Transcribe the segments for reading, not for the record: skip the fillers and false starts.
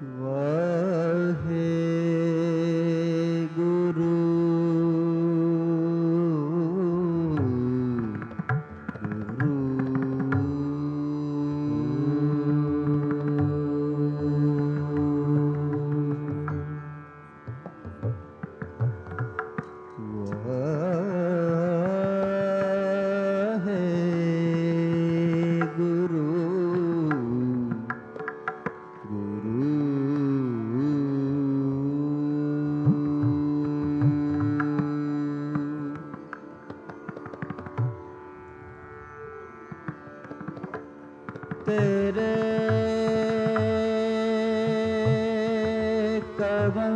वाहे गुरु तेरे कदम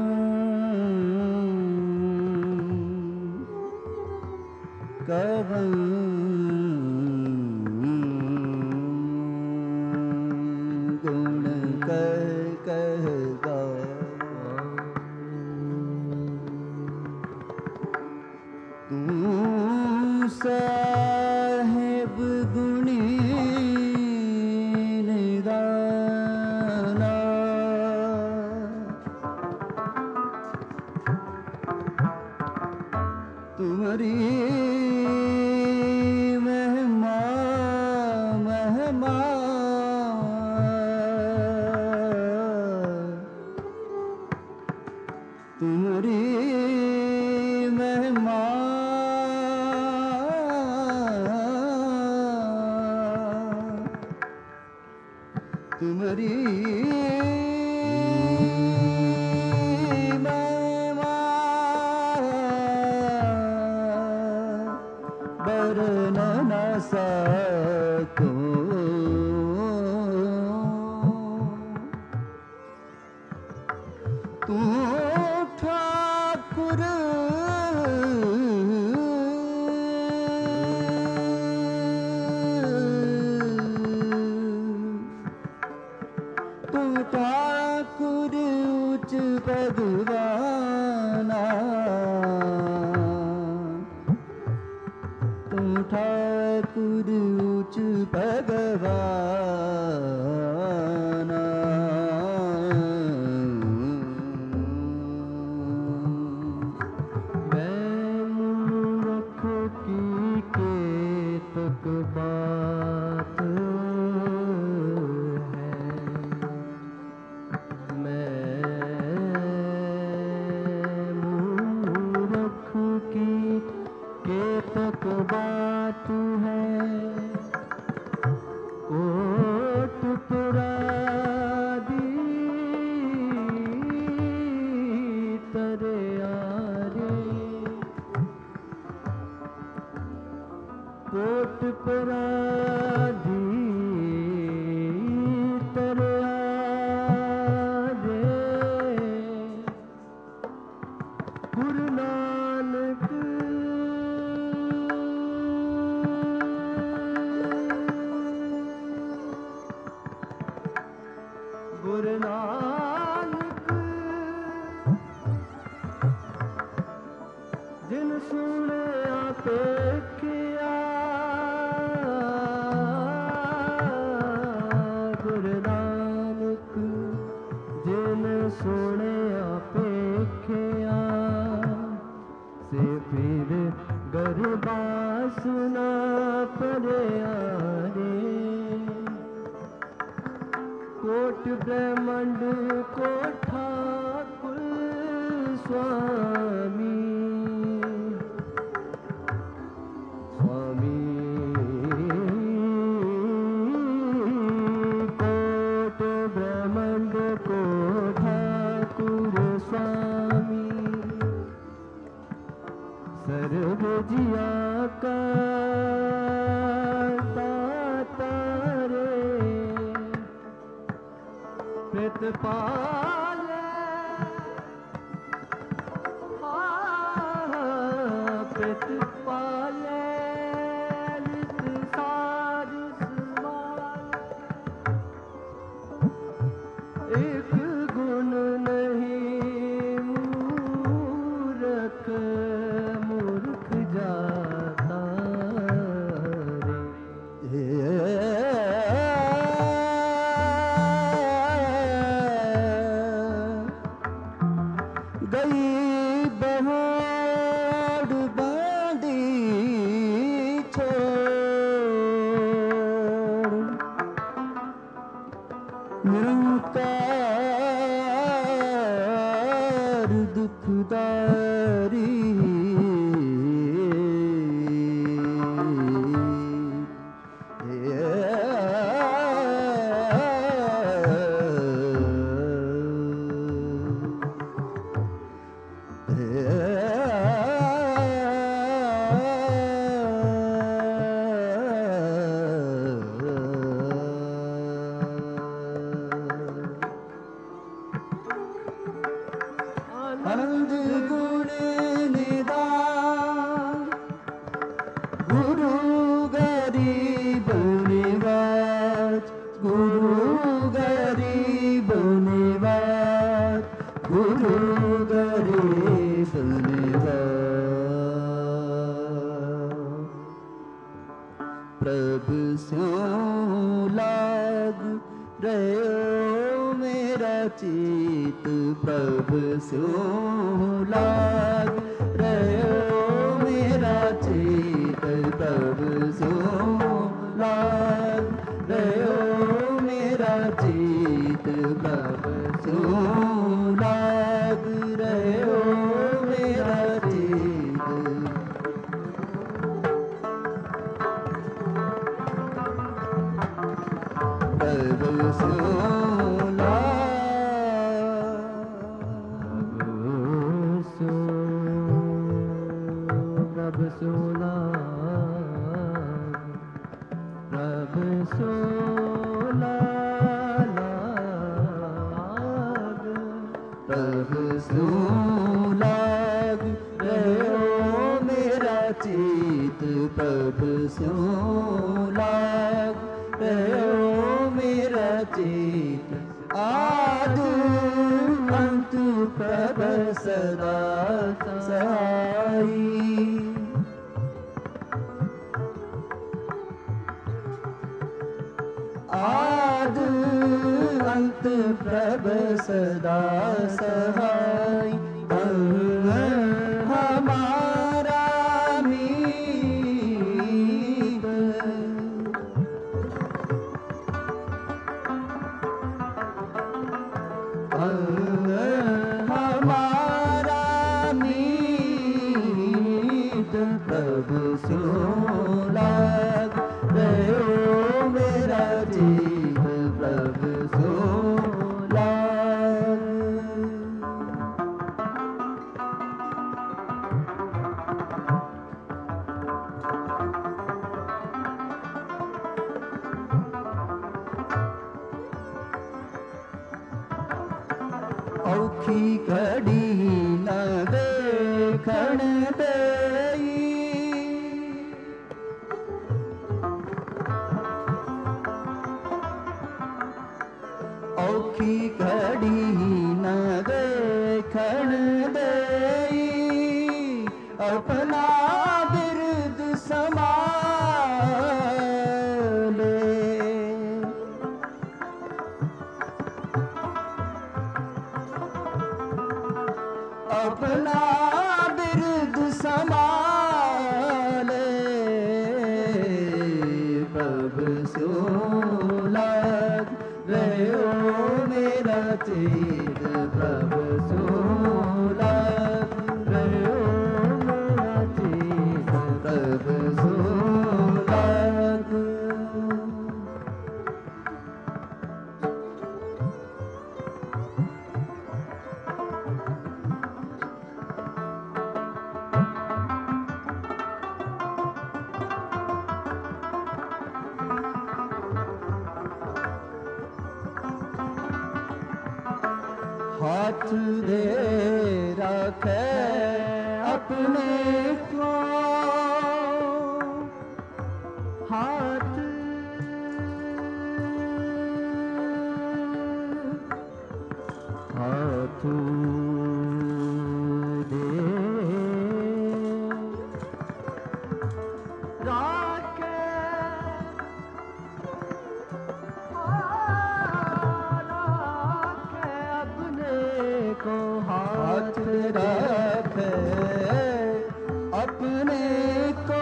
कदम गुण कह गावा तू साहिब गुणी निदाना तुम्हारी महिमा महिमा तुम्हारी महिमा तुम्हारी महिमा बरन न सकूं तू ठाकुर तू ठाकुर उच्च भगवाना तू ठाकुर उच्च भगवाना बात है मैं मूर्ख की केतक बात है कोट पुरादी तरे आरे कोट पुरादी तरे आरे गुरु नानक गुरु नानक जिन सुने देखिया गुरु नानक जिन सुने देखिया से फिर गरबास न परे आरे कोट ब्रह्मंड को ठाकुर स्वामी स्वामी कोट ब्रह्मंड को ठाकुर स्वामी सर्व जिया का तारे प्रतिपाले प्रतिपाले नित सार एक गुण नहीं मूर्ख मूर्ख जाता रे निरंकार दुखदारी आनंद गुण निदान गुरु गरीब निवाज गुरु गरीब निवाज गुरु गरीब निवाज प्रभु स्यों लाग रहो मेरा चित प्रभु स्यों लाग रहो मेरा चित प्रभु स्यों लाग रहो मेरा चित प्रभु स्यों लाग रहो मेरा चित प्रभु स्यों लाग प्रभु स्यों लाग प्रभु स्यों लाग प्रभु स्यों लाग रहो मेरा चित प्रभु स्यों लाग रहो मेरा चित आद अंत प्रभु सदा सहाई आद अंत प्रभु सदा सहाय हमारा मीत हमारा मीत प्रभु स्यों लाग रहो मेरा चित प्रभु स्यों लाग औखी घड़ी न देखण देई औखी घड़ी न देखण देई अपना बिरद समाले अपना बिरद समाले प्रभु स्यों लाग रहो मेरा चित प्रभु स्यों लाग रहो मेरा चित प्रभु स्यों लाग हाथ दे रखे अपने को हाथ हाथ दे राखे को हाथ रखे अपने को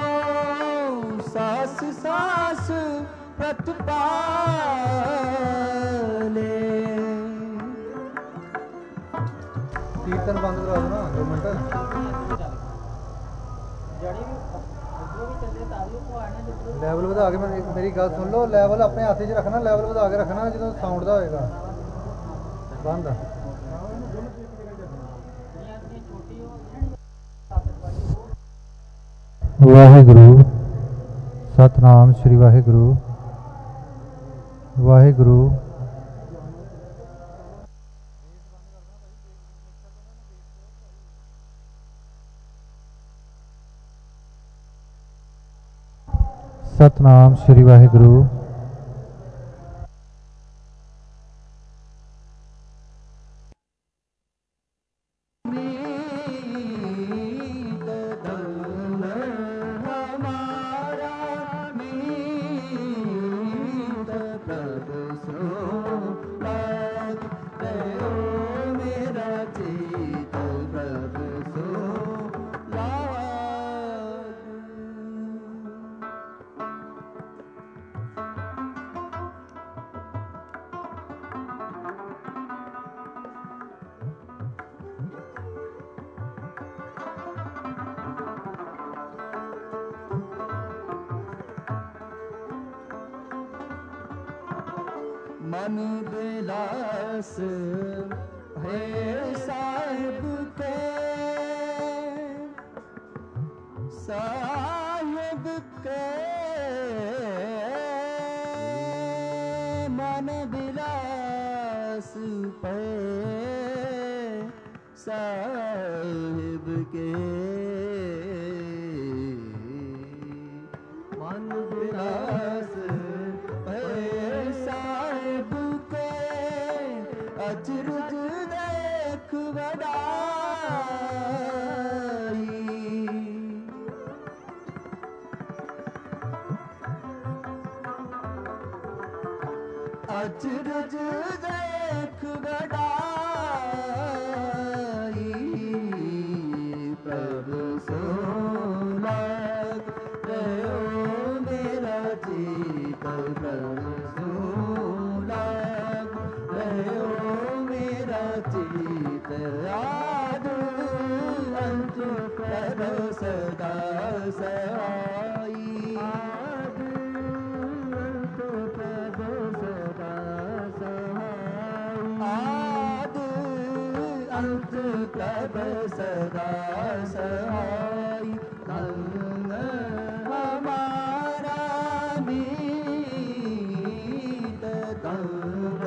सास सास प्रतिपाले कीर्तन बंद करा दो ना 2 मिनट लैवल बढ़ा के मेरी गल सुन लो लैवल अपने हाथ च रखना लैवल बढ़ा के रखना जो साउंड का होएगा बंद वाहेगुरु सतनाम श्री वाहेगुरु वाहेगुरु सतनाम श्री वाहेगुरु मन बिलास है साहिब के साहिब के मन बिलास पे साहिब के मन बिलास अचरज देख बड़ाई अचरज देख बड़ाई प्रभु सोलग रहो मेरा चित प्रभु सोलग रहो चित आद अंत करो सदा सहाई आद अंत करो सदा सहाई आद अंत करो सदा सहाई हमारा मीत तंग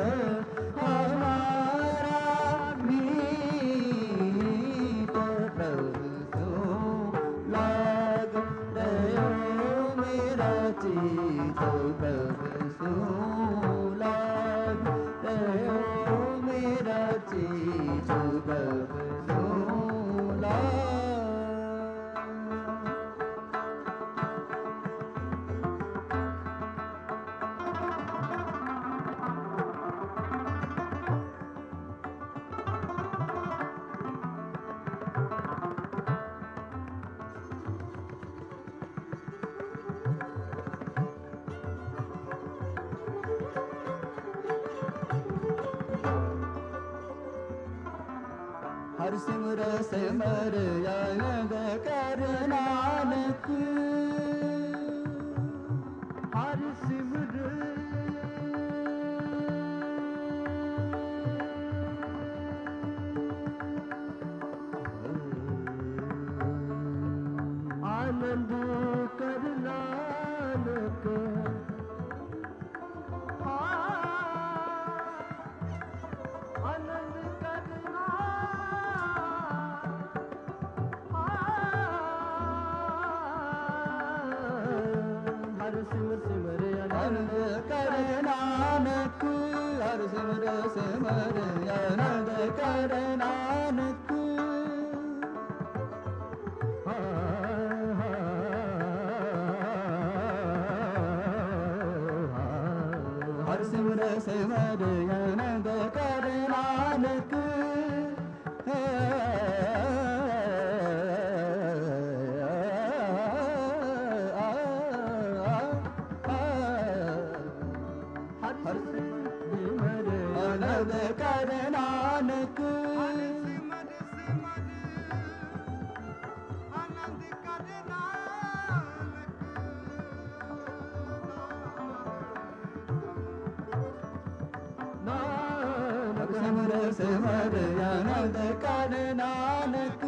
हर सिमर सिमर आनंद कर नानक हर सिमर आनंद कर नानक आनंद करना हर सिमर सिमर आनंद कर नानक हर सिमर सिमर आनंद कर नानक हर सिमर सिमर आनंद कर नानक हर सिमर आनंद कर नानक हर सिमर सिमर आनंद कर नानक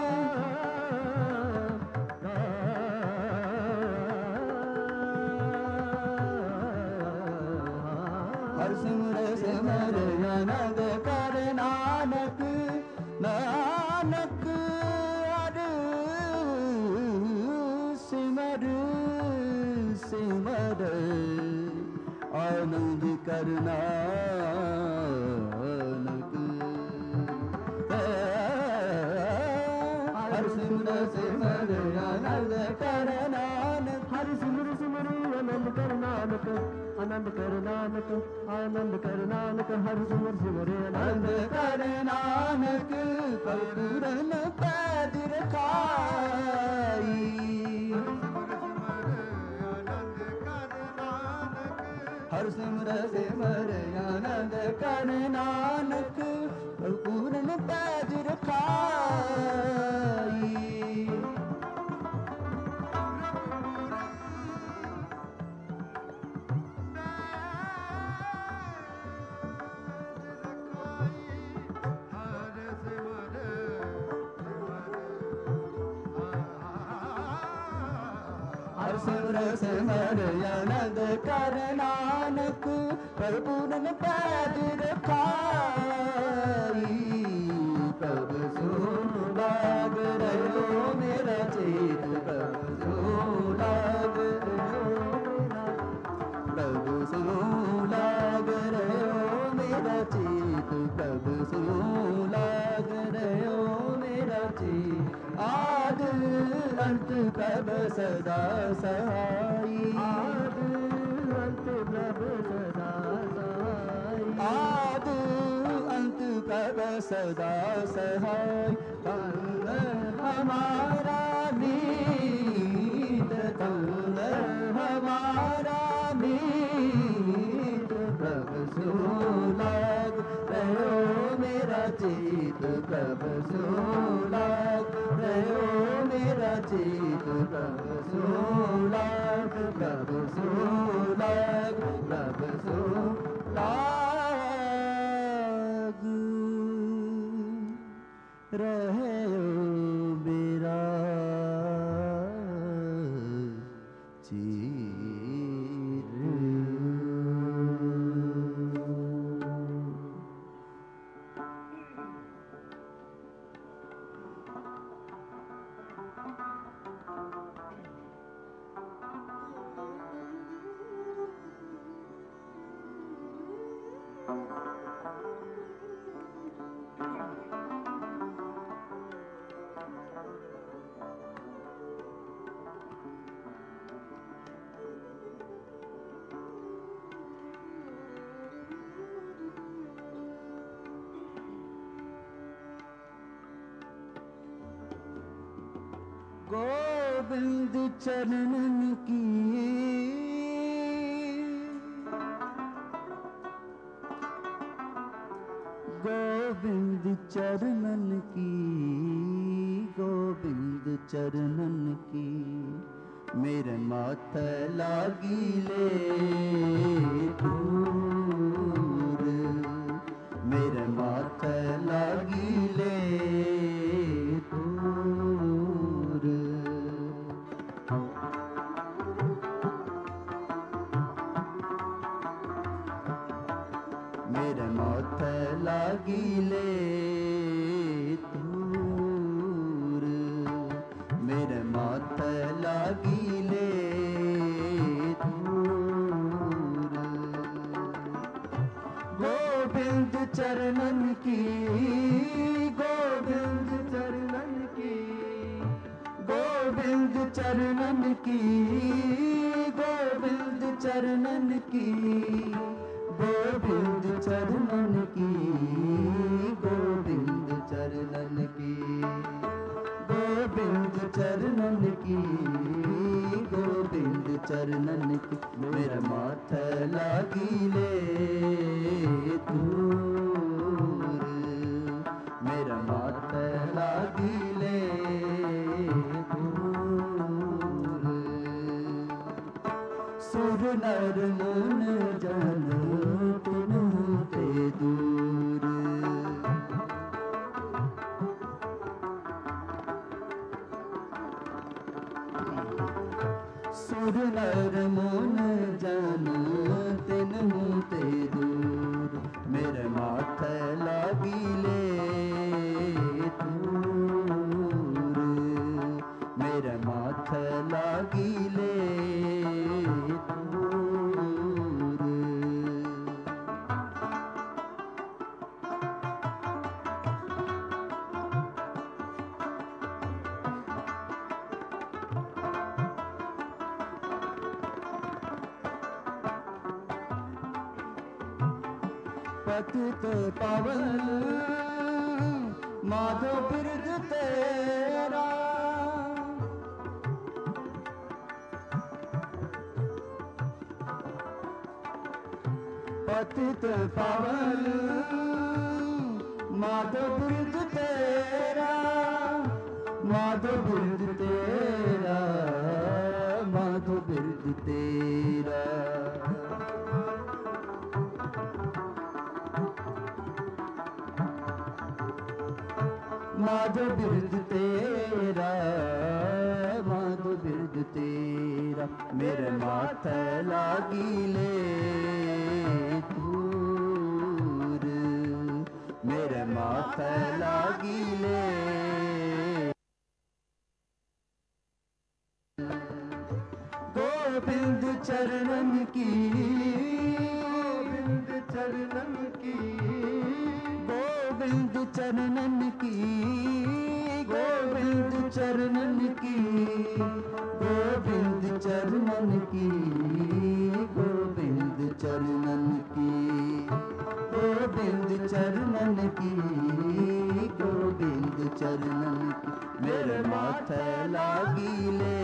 हर सिमर सिमर आनंद कर नानक नानक हर सिमर सिमर आनंद कर नानक हर सिमर सिमर आनंद कर नानक हर सिमर सिमर आनंद कर नानक आनंद कर नानक आनंद कर नानक हर सिमर सिमर आनंद कर नानक पूरन पैद रखाई हर सिमर सिमर आनंद कर नानक पूरन पैद रखाई हर सिमर सिमर आनंद कर नानक पूरन पैद रखाई प्रभु सो लाग रहो मेरा चेत प्रभु सो लाग प्रभु सो लाग रहो मेरा चेत प्रभु सो लाग रहो मेरा चेत आद अंत प्रभ सदा सहाई आद अंत प्रभ सदा सहाई आद अंत प्रभ सदा सहाय तन हमारा नीत तन हमारा नीत प्रभ सो लाग रहो मेरा चेत प्रभ सो लाग रहो मेरा चेत प्रभ सो लाग प्रभ सो लाग प्रभ सो लाग रहे मेरा गोविंद चरणन की गोविंद चरणन की गोविंद चरणन की मेरे माथे लागी ले दूर मेरे माथे लागी ले दूर मेरे माथे लागी ले दूर मेरे माथे लागी ले दूर गोविंद चरणन की गोविंद चरणन की गोविंद चरणन की गोविंद चरणन की गोविंद चरणन की गोविंद चरणन की गोविंद चरणन की गोविंद चरणन की मेरा माथा लागी ले दूर मेरा माथा लागी ले दूर सुर नर मुन जन तिन्हु ते दूर सुर नर मुन जन तिन्हु ते दूर मेरे माथे लागिले दूर मेरे माथे लागिले पतित पावन माधव बिरद तेरा पतित पावन माधव बिरद तेरा माधव बिरद तेरा माधव बिरद तेरा माधव बिरद तेरा माधव बिरद तेरा मेरे माथे लागिले दूर मेरे माथे लागिले गोविंद चरणन की गोविंद चरणन की गोविंद चरणन की गोविंद चरणन की गोविंद चरणन की गोविंद चरणन की गोविंद चरणन की गोविंद चरणन की मेरे माथे लागिले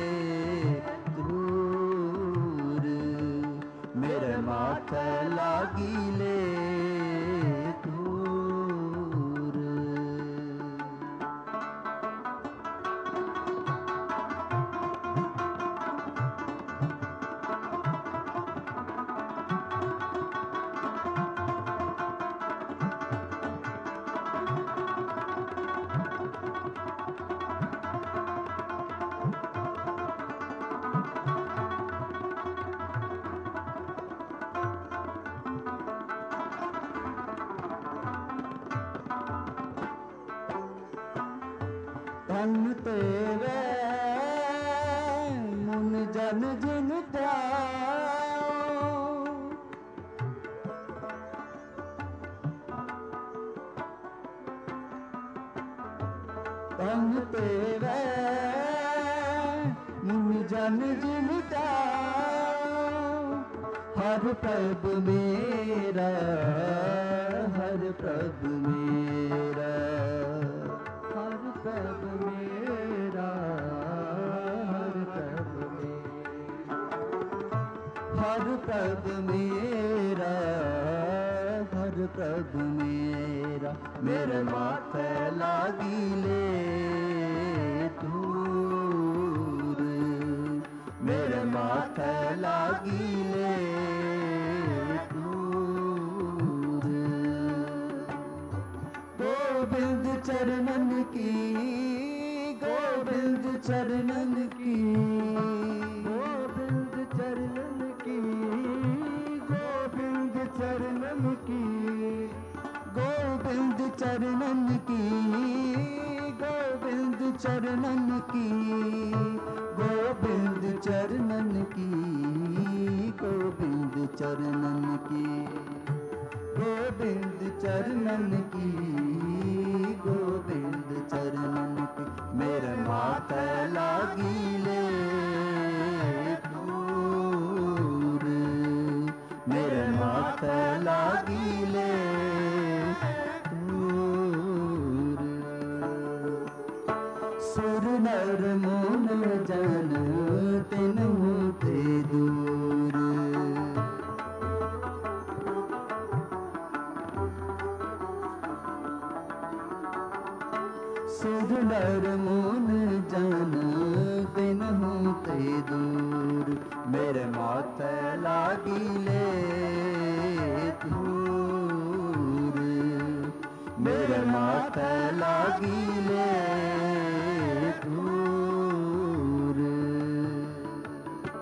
दूर मेरे माथे लागिले धन तेरे मुन जन जिन त्याओ धन तेरे मुन जन जिन त्याओ हर प्रभु मेरा हर प्रभु मेरा हर प्रभु मेरा हर प्रभु हर प्रभु मेरा हर प्रभु मेरा मेरे माथे लागिले दूर मेरे माथे लागिले दूर गोविंद चरणन की गोविंद चरणन की गोविंद चरणन की गोविंद चरणन की गोविंद चरणन की गोविंद चरणन की गोविंद चरणन की गोविंद चरणन की गोविंद चरणन की गोविंद चरणन की मेरे माथे लागिले दूर मेरे माथे लागिले दूर सुर नर मुन जन तिन्हु ते दूर सुर नर मुन जन तिन्हु ते दूर मेरे माथे लागिले दूर मेरे माथे लागिले दूर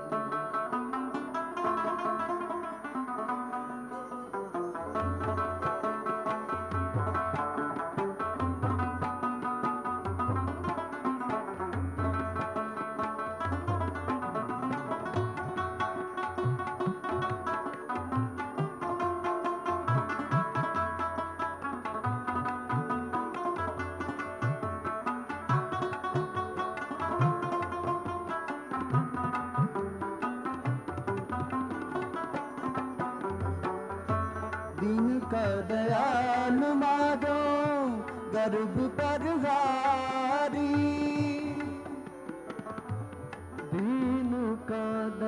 का दयाल माधो गर्भ पर हारी, दीन का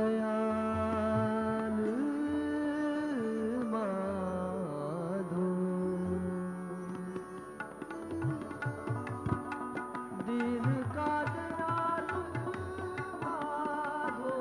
दयाल माधो, दीन का दयाल माधो,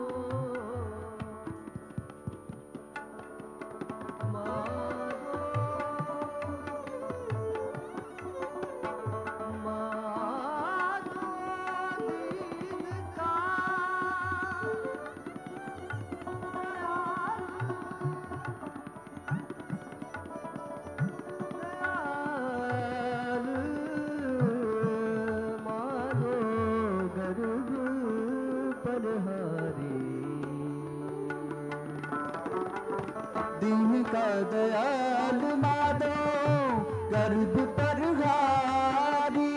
दीन का दयाल माधो गर्भ पर हारी,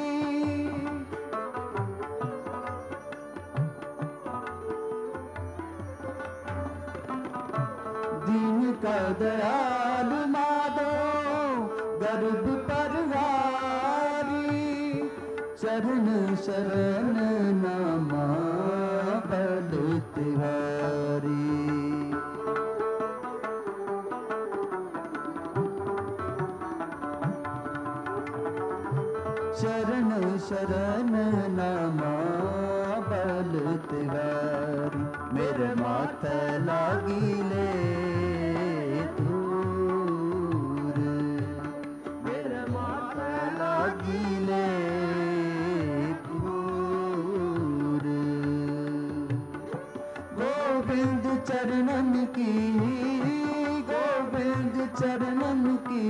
दीन का दयाल माधो गर्भ पर हारी, चरण शरण नामा बल तिहारी, शरण शरण नामा बल तिहारी, मेरे माथे लागिले दूर, मेरे माथे लागिले दूर, गोविंद चरणन की, गोविंद चरणन की,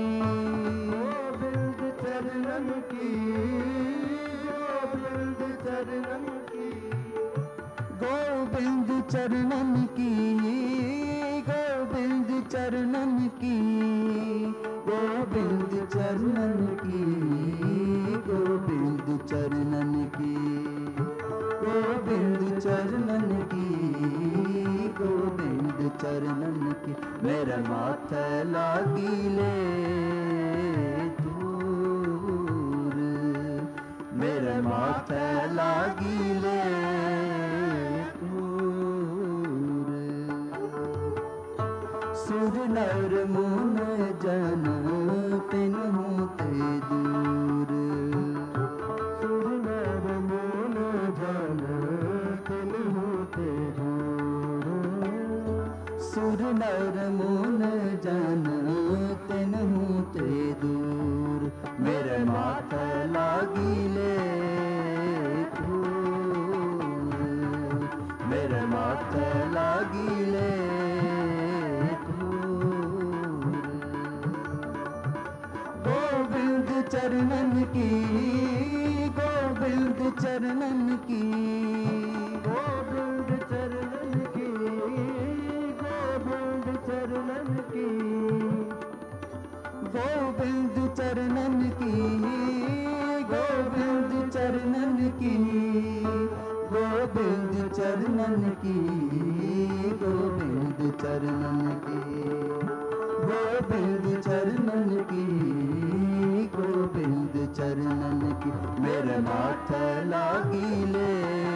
चरणन की, गोविंद चरणन की, गोविंद चरणन की, गोविंद चरणन की, गोविंद चरणन की, गोविंद चरणन की, गोविंद चरणन की, गोविंद चरणन की, मेरे माथे लागिले मेरे माथे लागिले दूर, सुर नर मुन जन तिन्हु ते दूर, सुर नर मुन जन तिन्हु ते दूर, सुर नर मुन जन तिन्हु ते दूर, मेरे माथे लागिले दूर, मेरे माथे लागिले दूर, गोविंद चरणन की, गोविंद चरणन की, गोविंद चरणन की, गोविंद चरणन की, गोविंद चरणन की, गोविंद चरणन की, गोविंद चरणन की, गोविंद चरणन की, गोविंद चरणन की, गोविंद चरणन की, मेरे माथे लागिले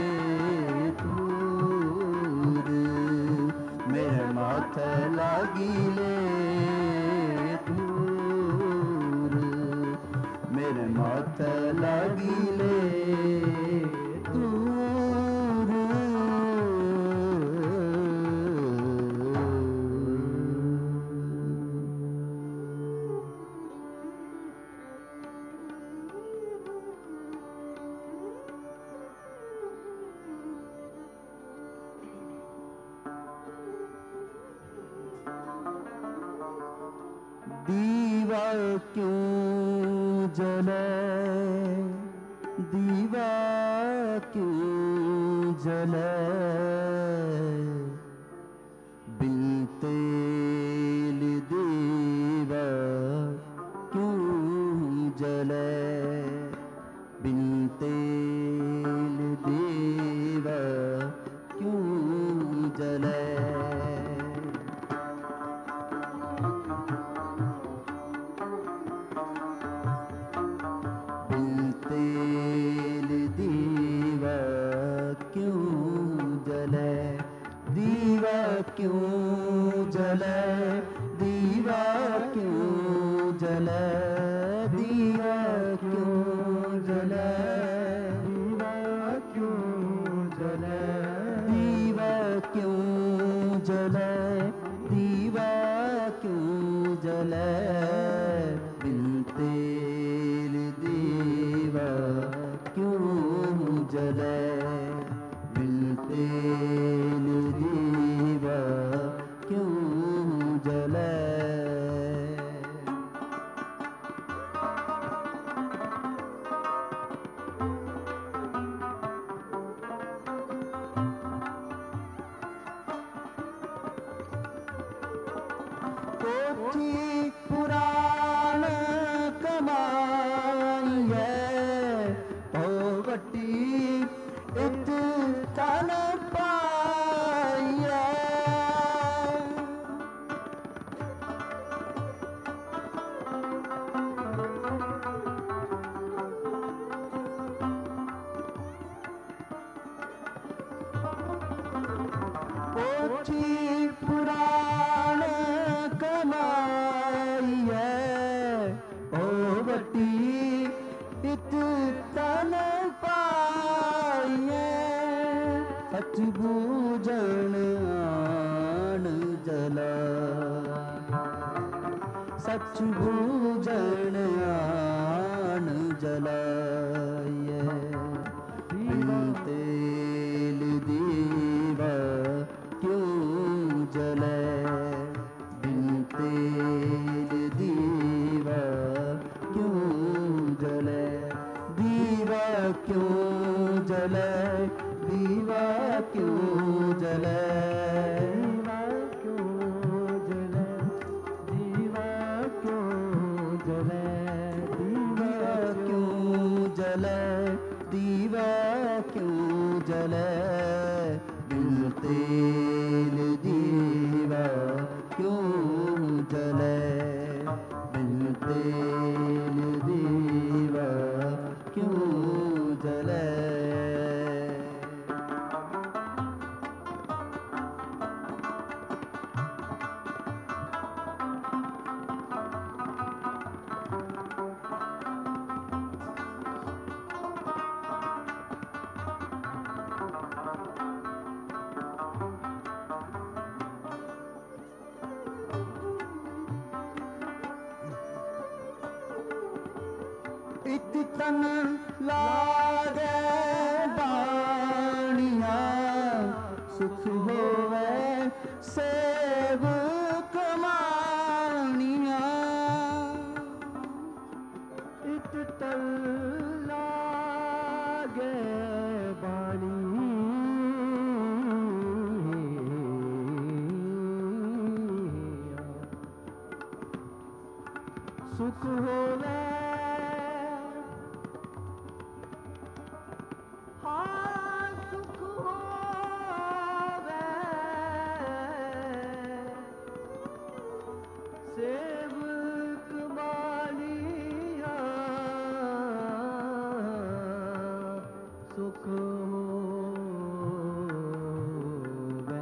दूर, मेरे माथे लागिले दूर, मेरे माथे लागिले दूर। दीवा क्यों जले, दीवा क्यों जले, बिन तेल दीवा क्यों जले, बिन तेल दीवा क्यों जले, दीवा क्यों जले, दीवा क्यों जले, दीवा क्यों जले, दीवा क्यों जले, बिन तेल दीवा क्यों जले, बिन तेल दीवा क्यों जले। कोठी पुराण कमाई है, पोवटी इत तन पाई है। कोठी पुराण कमाई है, पोवटी इत तन पाई है। सच बूझण आन जला, सच बूझण आन जलाए, बिन तेल दीवा क्यों जले, बिन तेल दीवा क्यों जले, दीवा क्यों जले, दीवा क्यों जले, दीवा क्यों जले, दीवा क्यों जले, दीवा क्यों जले, बिन तेल दीवा क्यों जले, बिन तेल दीवा क्यों जले। इत तन लागे बाणिया, सुख होवे सेव कमानिया। इत तन लागे बाणिया, सुख होवे सेवक मानिया, सुख होवे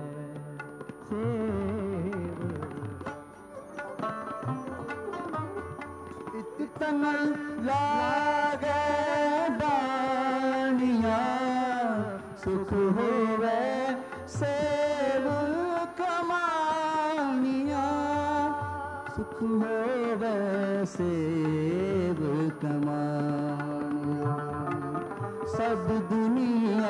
सेवक। इत तन लागे बाणिया, सुख होवे सेवक मानिया, सुख होवे सेवक मानिया। सब दुनिया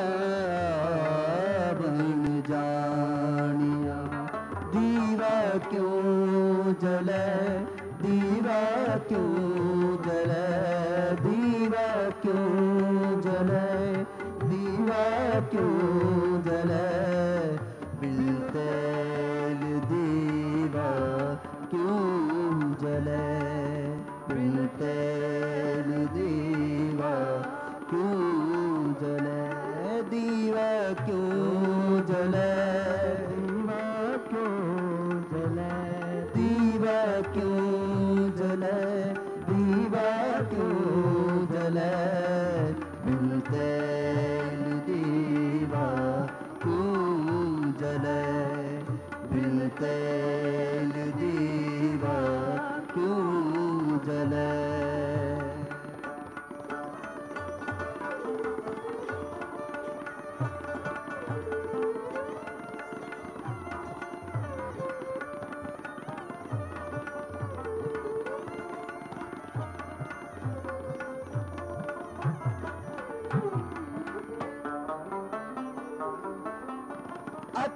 बन जानिया, दीवा क्यों जले, दीवा क्यों जले, दीवा क्यों जले, दीवा क्यों जले, बिन तेल दीवा क्यों जले, बिन तेल दीवा क्यों जले, दीवा क्यों जले, दीवा क्यों जले, दीवा क्यों जले, दीवा क्यों जले, बिन तेल दीवा क्यों जले, बिन तेल दीवा क्यों जले।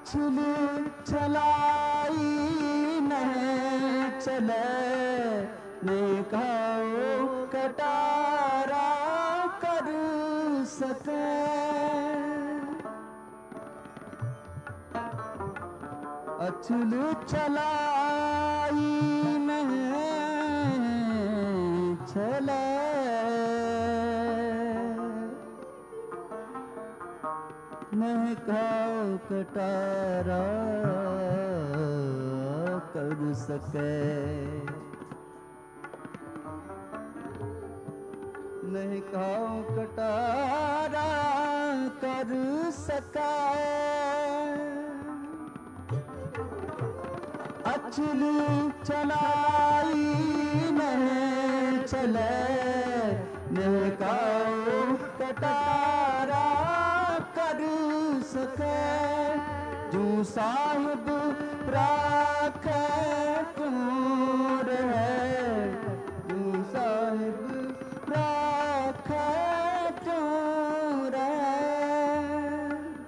अछल चलाई नहीं चले निकाओ कटारा कर सके अछल चलाई नहीं चले निकाओ कटारा कर सके नहीं खाओ कटारा कर सके अछल चलाई नहीं चले नहीं खाओ कटारा कर सके जो साहिब राखे टूर है जो साहिब राखे टूर है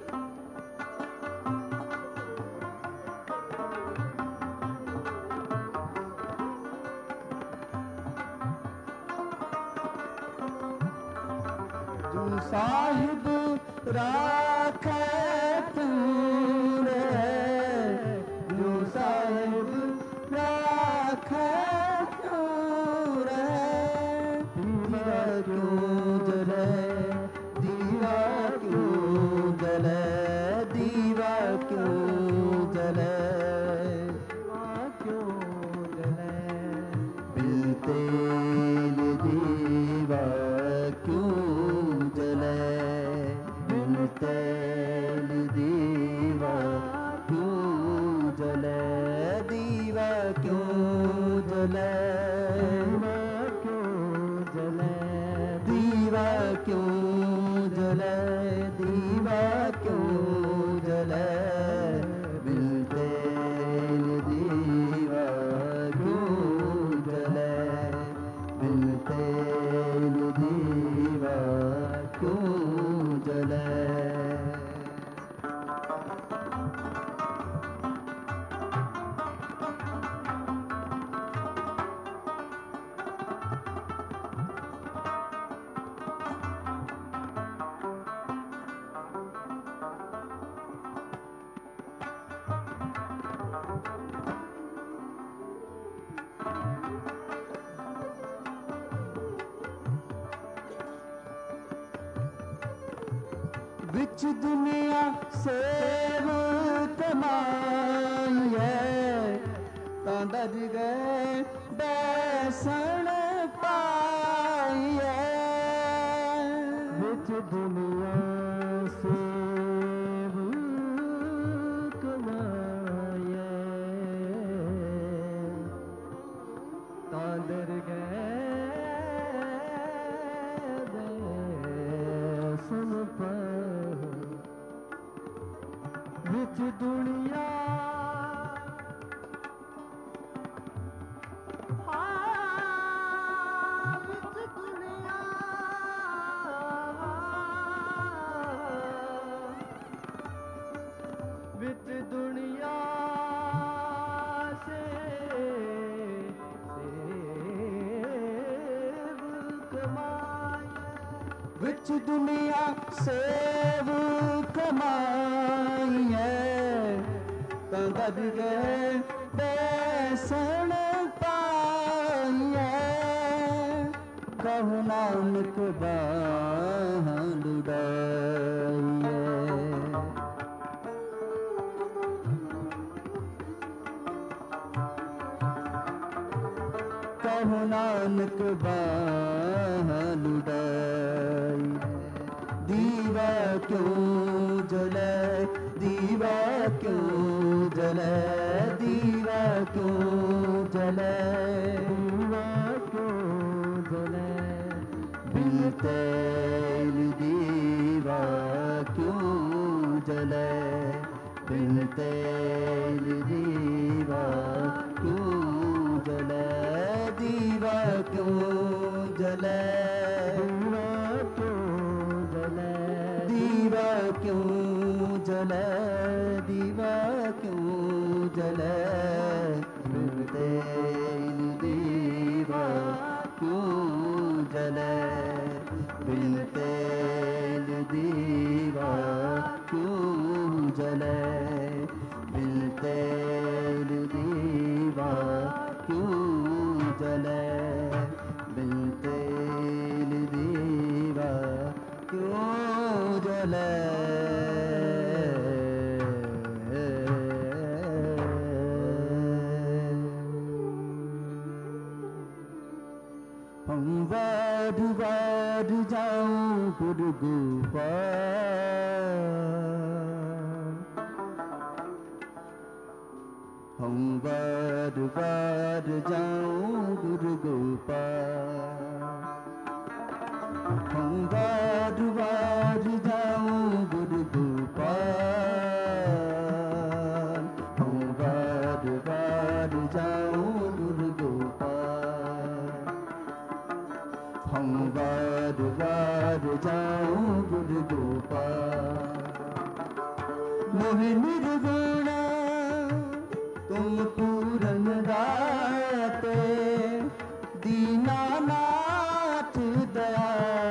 जो साहिब राखे टूर है जो साहिब राखे टूर है दीवा क्यों जले दीवा क्यों जले दीवा क्यों जले क्यों जले बिन तेल दीवा क्यों जले बिन तेल दीवा क्यों जले दीवा क्यों जले दीवा क्यों जले दीवा क्यों जले बिन तेल दीवा क्यों जले बिन तेल दीवा क्यों जले बिच दुनिया सेव कमाई है तां दज गए बैसन पाई है बिच दुनिया सेव कमाई है तां दज गए बैसन पाई बिच दुनिया बिच दुनिया बिच दुनिया से बिच दुनिया सेव कमाई है तां दज गए बैसन पाई है कहु नानक बाह लुड़ाई है कहु नानक बाह लुड़ाई दीवा क्यों जले दीवा क्यों जले दीवा क्यों जले दीवा क्यों जले बिन तेल दीवा क्यों जले बिन तेल दीवा क्यों जले दीवा क्यों जले दीवा क्यों जले दीवा क्यों जले, बिन तेल दीवा क्यों जले, बिन तेल दीवा क्यों जले, बिन तेल दीवा क्यों जले। हम वार जाऊं गुरु गोपाल, हम वार जाऊं गुरु गोपाल, हम वार जाऊं गुरु गोपाल, हम वार जाऊं गुरु गोपाल, हम वार जाऊं गुरु गोपाल। मोहि निर्गुण तुम पूरन दाते, दीनानाथ दया,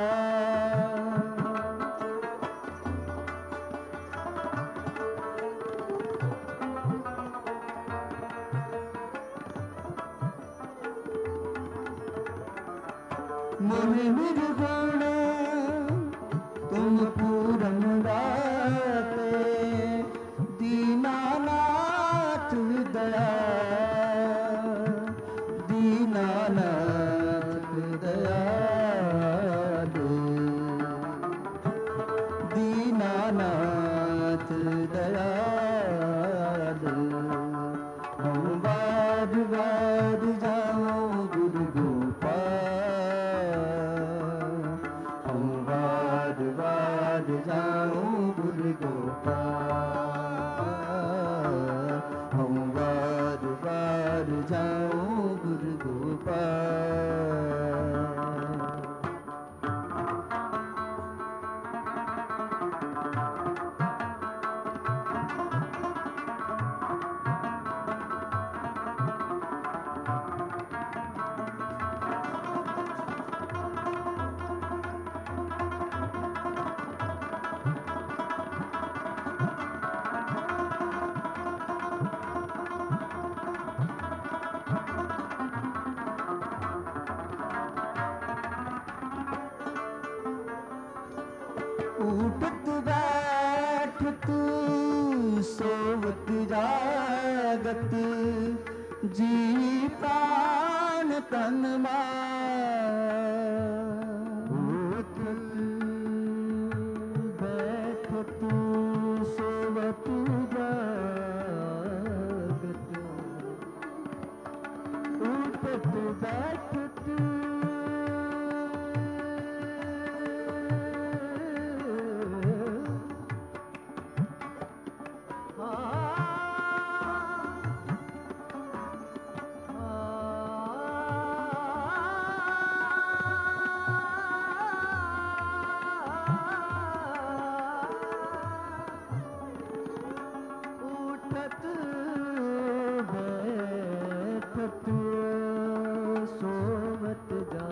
मोहि निर्गुण तुम पूरन दाते, दीनानाथ दया, दीनानाथ दयालु, दीनानाथ दयालु। हम वार जाऊं गुरु गोपाल, हम वार जाऊं गुरु गोपाल, हम वार जाऊं गुरु गोपाल। उठत बैठत सोवत जागत, जी प्राण तन मान। उठत बैठत सोवत जागत, उठत बैठत उठत बैठत सोवत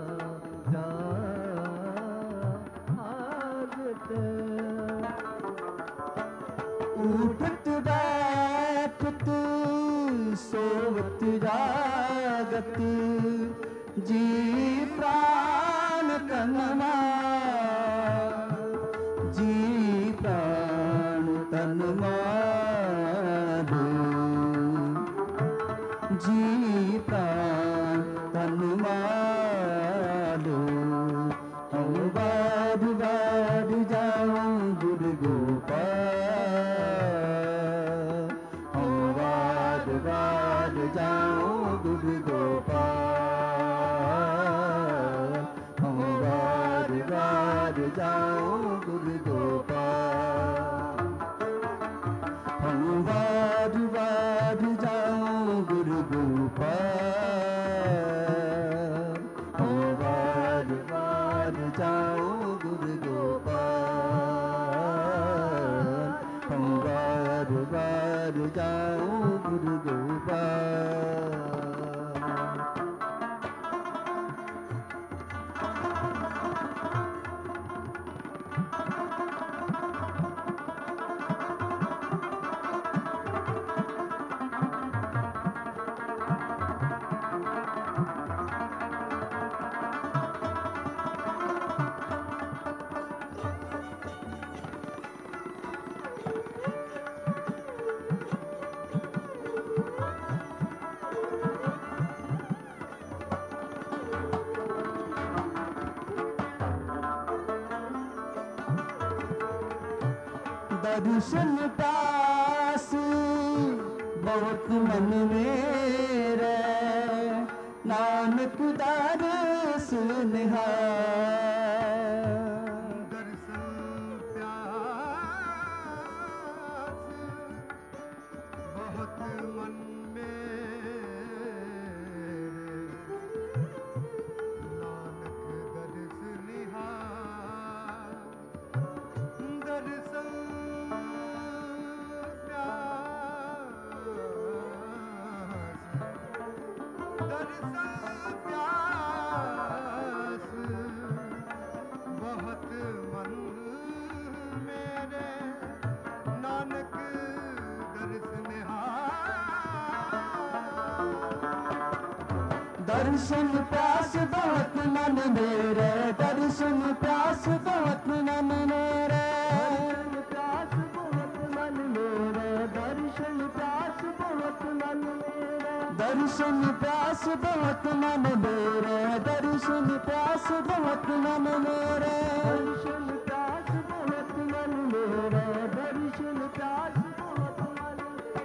जागत, उठत बैठत सोवत जागत, जी प्राण तन मान, जी प्राण तन मान, जी प्राण तन मान। हम वार जाऊं गुरु गोपाल, हम वार जाऊं गुरु गोपाल, हम वार जाऊं गुरु गोपाल, हम वार जाऊं गुरु गोपाल, हम वार जाऊं गुरु गोपाल, हम वार जाऊं गुरु गोपाल। दर्शन प्यास बहुत मन मेरे, नानक दर्श निहार। दर्शन प्यास बहुत मन मेरे, नानक दर्श निहार। दर्शन दर्शन प्यास बहुत मन मेरे, नानक दर्श निहार। दर्शन प्यास बहुत मन मेरे, दर्शन प्यास बहुत मन मेरे, प्यास बहुत मन मेरे, दर्शन प्यास बहुत मन मेरे, दर्शन प्यास बहुत मन मेरे, दर्शन प्यास बहुत मन मेरे, दर्शन प्यास बहुत मन मेरे, दर्शन प्यास बहुत मन,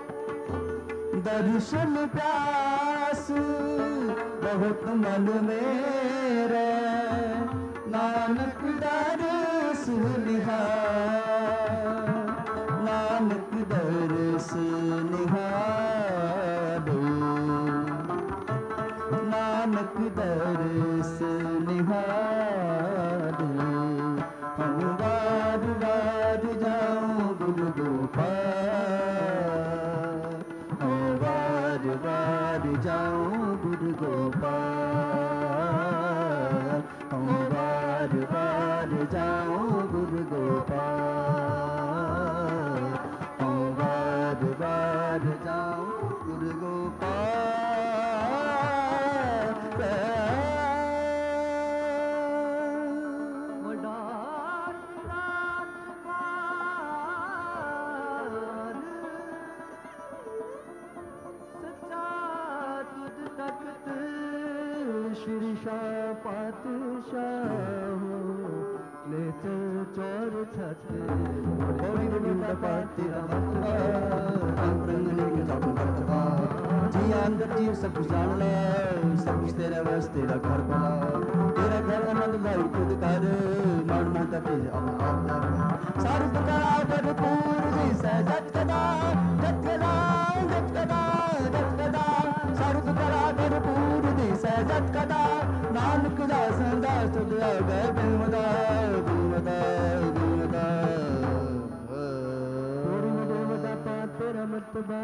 दर्शन प्यास बहुत मन मेरे, नानक दर्श निहार, नानक दर्श निहार, नानक दर्श निहार। हम बार बार जाऊं गुरु गोपाल, हम बार बार जाऊं गुरु गोपाल, हम बार बार जाऊं गुरु गोपाल, हम बार बार जाऊं गुरु वडार राजपाल, सच्चा तुझ तख्त शीर्षा पातशाह, ले चल चोर छत बड़ी बड़ी पाती जी अंदर जीव सब कुछ जान ले, सब कुछ तेरे बस तेरा घर बना, तेरा घर आनंद भाई खुद कर, मान माता तेज सर्व कला भरपूर दिशा जटकदा जटकदा जटकदा जटकदा, सर्व कला भरपूर दिशा जटकदा, नानक दास दास तुझ आ गए बिमदा बिमदा बिमदा। तेरा मर्तबा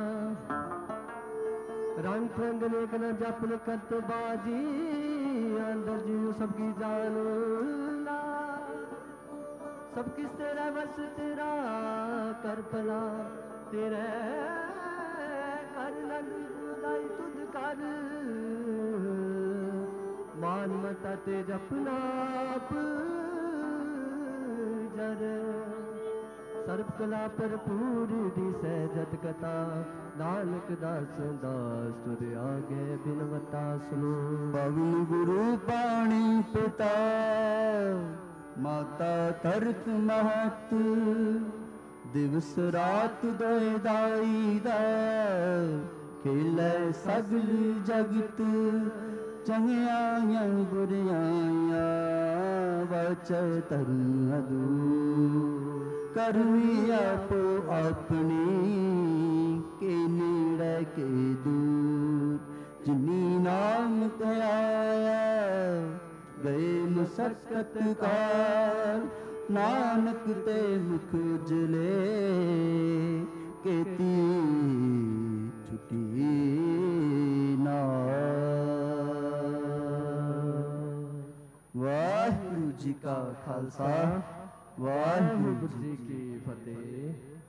रंग रंग नेक न जपन करते बाजी, अंदर जीव सबकी जान ला, सब किस तेरा बस तेरा कर भला, तेरे कर नंद दाई तुझ कर, मान मता तेज अपना आप जर, सर्व कला भरपूर दी सहजत कथा, नानक दास दास तुर आगे बिनवता सुनो। पवन गुरु पाणी पिता, माता तरत महत, दिवस रात दोए दाई दा, खेलै सगल जगत, चंगियां बुरियां बचै धर्म दूर, करवी आपो अपनी के नेड़े के दूर, जिनी नाम ते आया गए मुसक्कत काल, नानक ते मुख उजले केती छुटी नाल। वाहिगुरु जी का खालसा, वाहिगुरु जी की फतेह।